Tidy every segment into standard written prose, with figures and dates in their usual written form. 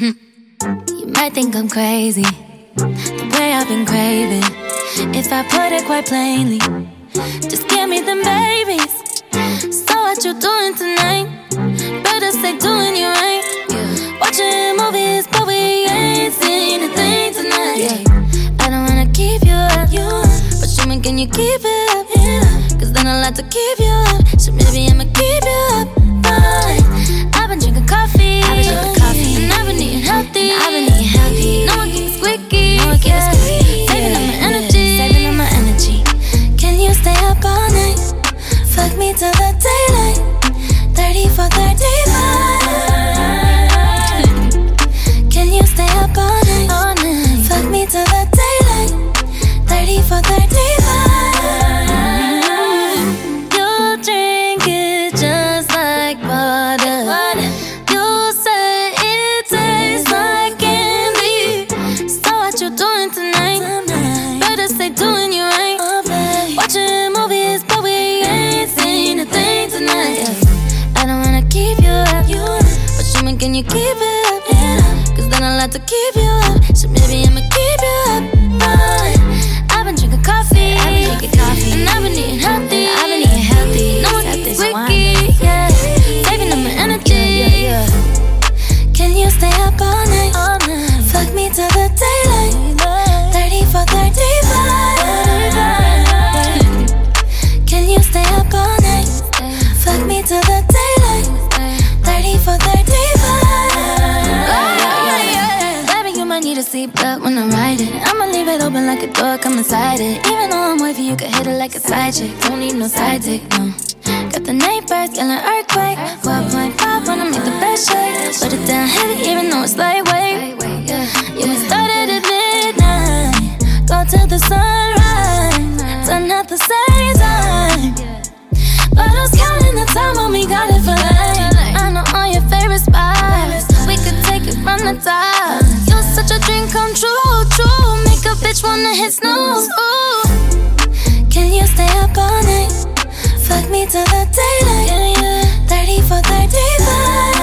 You might think I'm crazy, the way I've been craving. If I put it quite plainly, just give me them babies. So what you doing tonight? Better stay doing you right. Watching movies, but we ain't seen a thing tonight. I don't wanna keep you up, but show me, can you keep it up? Cause then I'll have to keep you up. So maybe I'ma keep you up. But I've been drinking coffee, and I've been eating healthy. No one keeps squeaky, saving up my energy. Can you stay up all night? Fuck me till the daylight. 30 for 35. Can you stay up all night? Fuck me till the daylight. 30 for 35. You drink it just like water. You say it tastes like candy. So what you doing tonight? Better stay doing you right. Watching movies, but we ain't seen a thing tonight. I don't wanna keep you up, but show me, can you keep it up? Cause then I'll have to keep you up. So maybe I'ma keep you up. But I've been drinking coffee, and I've been eating healthy. No one keeps squeaky, saving up my energy. Can you stay up all night? Fuck me till the daylight. 30 for 35. Can you stay up all night? Fuck me till the daylight. 30 for 35. Baby, you might need a seatbelt when I'm riding. I'ma leave it open like a door, come inside it. Even though I'm wavy, you can hit it like a side chick. Don't need no side dick, no. Got the neighbors yelling earthquake. 12.5 wanna make the best shake. Put it down heavy even though it's lightweight. Yeah, we started at midnight, go till the sunrise. Done at the same time, but I was counting the time when we got it for life. I know all your favorite spots, we could take it from the top. You're such a dream come true, true. Make a bitch wanna hit snooze, ooh. Can you stay up all night? Fuck me till the daylight. 30 for 35.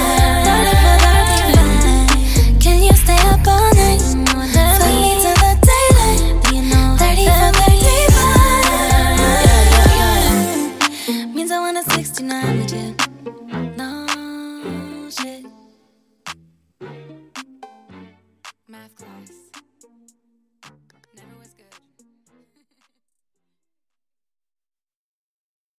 Can you stay up all night? Fuck me till the daylight. 30 for 35. Means I want a 69 with you.